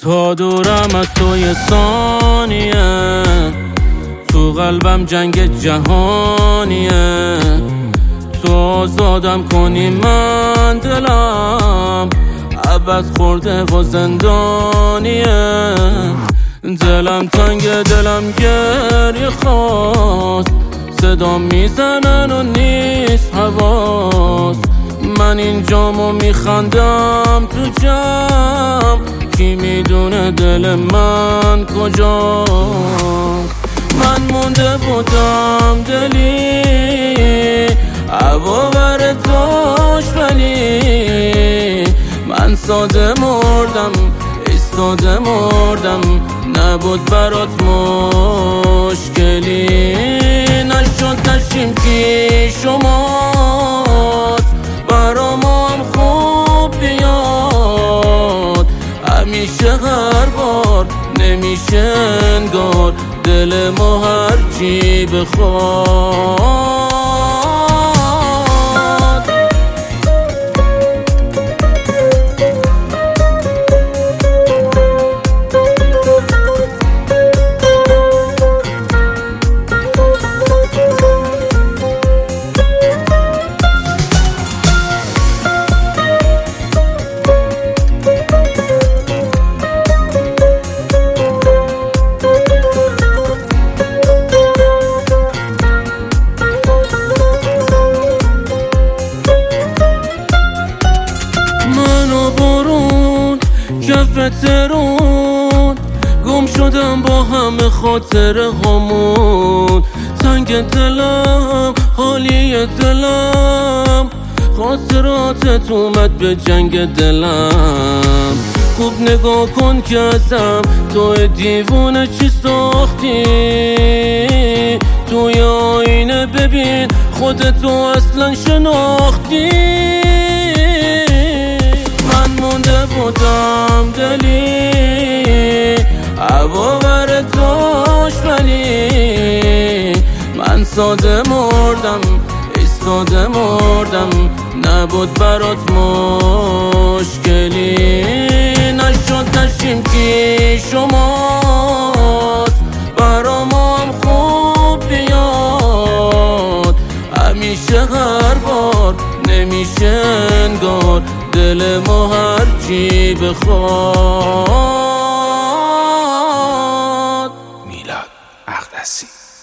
تا دورم از توی ثانیه، تو قلبم جنگ جهانیه. تو آزادم کنی من دلم عبد خورده و زندانیه. دلم تنگ دلم گریه خواست، صدا میزنن و نیست حواس. من اینجامو میخندم تو جمع، کی میدونه دل من کجاست. من مونده بودم دلی هوا بر داشت، ولی من ساده مردم ایستاده مردم. نبود برات مشکلی، نشد نشیم کی شماست. برام هم خوب بیاد همیشه هر بار، نمیشه انگار دل ما هرچی بخواد. کف ترون گم شدم با همه خاطره همون. تنگ دلم حالی دلم، خاطراتت اومد به جنگ دلم. خوب نگاه کن که ازم تو دیوونه چی ساختی. توی آینه ببین خودتو اصلا شناختی. من مونده بودم دلی هوا بر داشت، ولی من ساده مردم ایستاده مردم. نبود برات مشکلی، نشد نشیم کی شماست. برام هم خوب بیاد همیشه هر بار، نمیشه انگار دل ما هرچی بخواد. میلاد اقدسی.